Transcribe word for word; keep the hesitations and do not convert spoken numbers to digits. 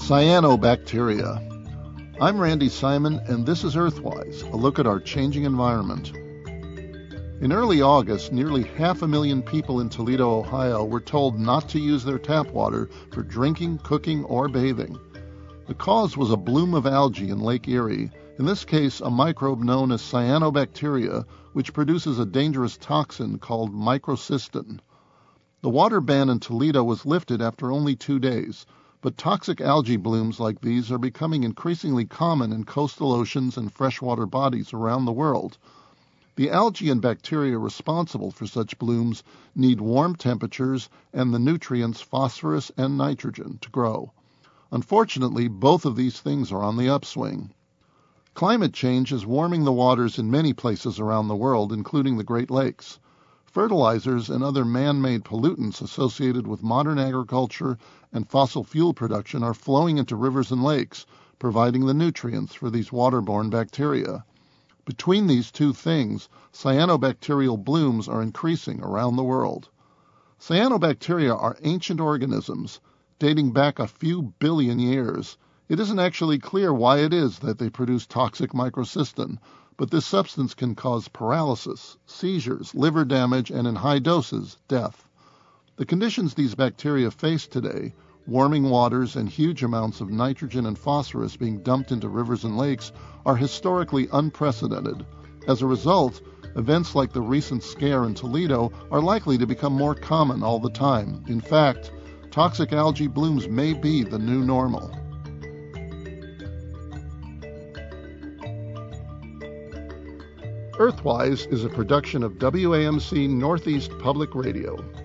Cyanobacteria. I'm Randy Simon, and this is Earthwise, a look at our changing environment. In early August, nearly half a million people in Toledo, Ohio were told not to use their tap water for drinking, cooking, or bathing. The cause was a bloom of algae in Lake Erie, in this case a microbe known as cyanobacteria, which produces a dangerous toxin called microcystin. The water ban in Toledo was lifted after only two days, but toxic algae blooms like these are becoming increasingly common in coastal oceans and freshwater bodies around the world. The algae and bacteria responsible for such blooms need warm temperatures and the nutrients phosphorus and nitrogen to grow. Unfortunately, both of these things are on the upswing. Climate change is warming the waters in many places around the world, including the Great Lakes. Fertilizers and other man-made pollutants associated with modern agriculture and fossil fuel production are flowing into rivers and lakes, providing the nutrients for these waterborne bacteria. Between these two things, cyanobacterial blooms are increasing around the world. Cyanobacteria are ancient organisms dating back a few billion years. It isn't actually clear why it is that they produce toxic microcystin, but this substance can cause paralysis, seizures, liver damage, and in high doses, death. The conditions these bacteria face today, warming waters and huge amounts of nitrogen and phosphorus being dumped into rivers and lakes, are historically unprecedented. As a result, events like the recent scare in Toledo are likely to become more common all the time. In fact, toxic algae blooms may be the new normal. Earthwise is a production of W A M C Northeast Public Radio.